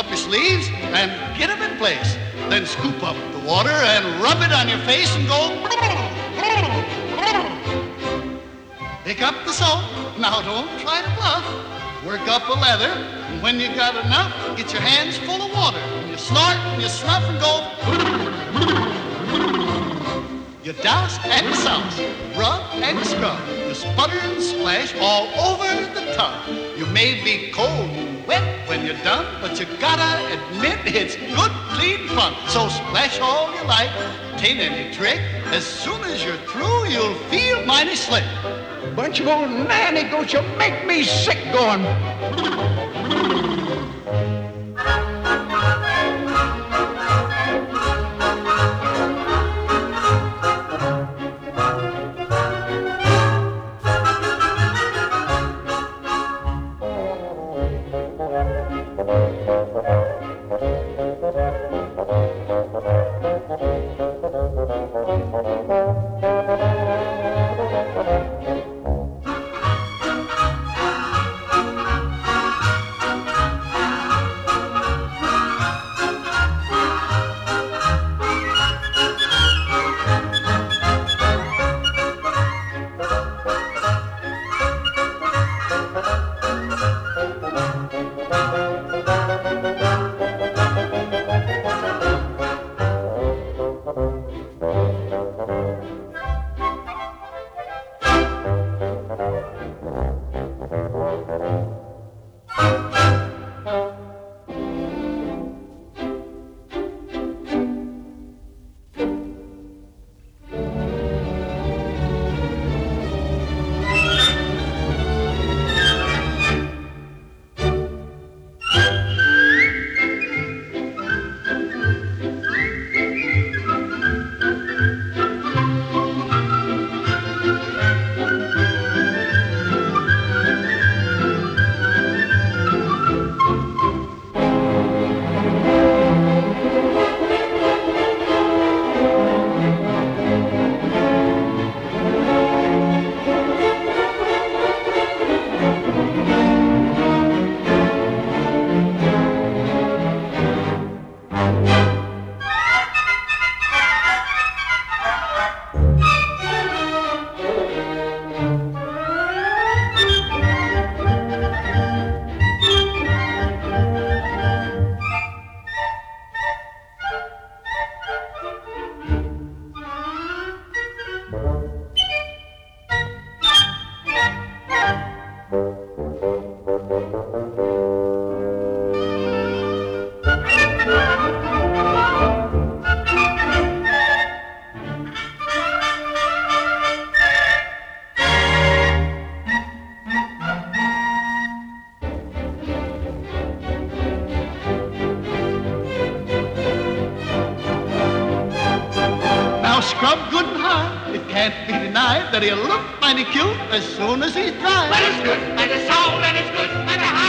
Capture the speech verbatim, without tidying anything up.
off your sleeves and get them in place. Then scoop up the water and rub it on your face and go. Pick up the soap. Now don't try to bluff. Work up a lather. And when you got enough, get your hands full of water. And you snort and you snuff and go. You douse and you souse. Rub and you scrub. You sputter and splash all over the tub. You may be cold and wet when you're done, but you gotta admit it's good, clean fun. So splash all you like. Tain't any trick. As soon as you're through, you'll feel mighty slick. Bunch of old nanny goats, you make me sick going. Scrub good and hard. It can't be denied that he'll look mighty cute as soon as he's dry. But it's good, and it's soul, and it's good, and it's high.